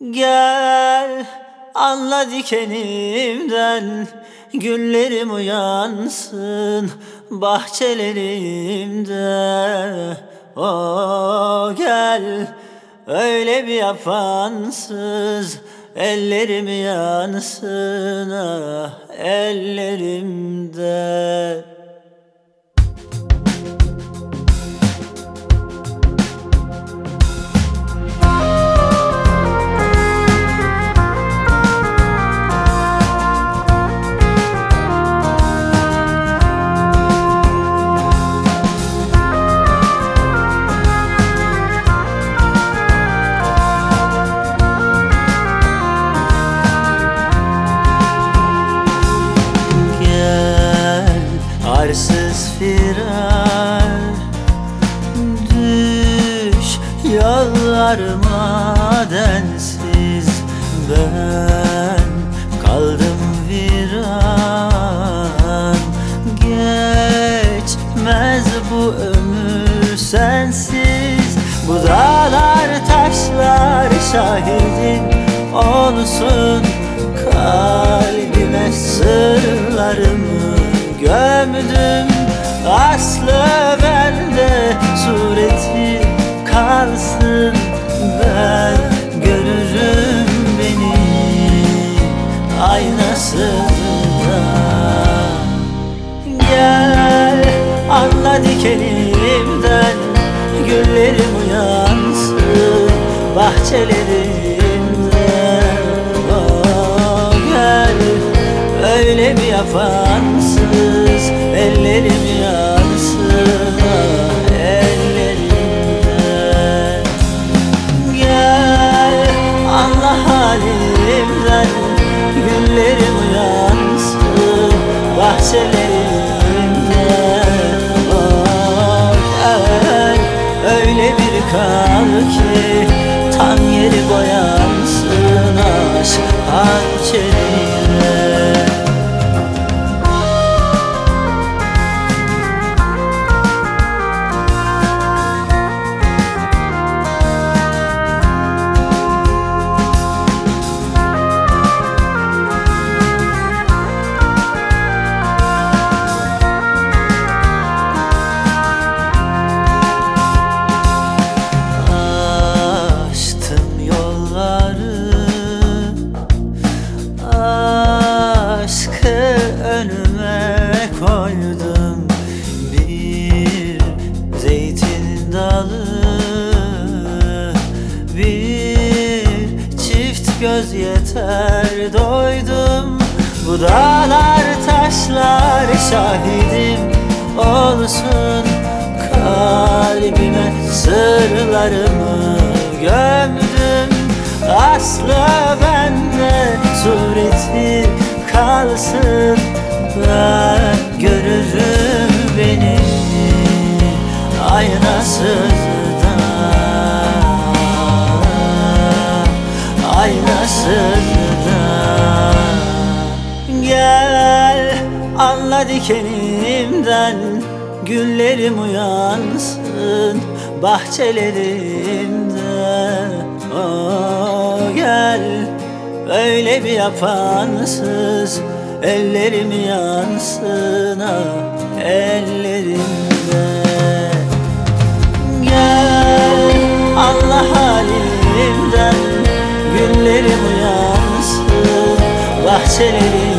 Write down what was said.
Gel anla dikenimden, güllerim uyansın bahçelerimde. O gel öyle bir yapansız, ellerim yansın ah ellerimde. Arsız firar, düş yollarıma densiz. Ben kaldım viran, geçmez bu ömür sensiz. Bu dağlar taşlar şahidim olsun, kalbime sırlarımı gömdüm. Aslı bende, sureti kalsın. Ben görürüm beni aynasında. Gel anla dikenimden, güllerim uyansın bahçelerimde. Oh, gel öyle bir yapansız, ellerim yansın ah ellerimden. Gel anla halimden, güllerim uyansın bahçelerimde. Oh, gel öyle bir kal ki tan yeri boyansın aşk hançeriyle. Önüme koydum bir zeytin dalı, bir çift göz yeter doydum. Bu dağlar taşlar şahidim olsun, kalbime sırlarımı gömdüm. Aslı bende, sureti kalsın. Ben görürüm beni aynasında, aynasında. Gel anla dikenimden, güllerim uyansın bahçelerimde. Oh, gel öyle bir yapansız, ellerim yansın ah ellerimde. Gel anla halimden, güllerim uyansın bahçelerimde.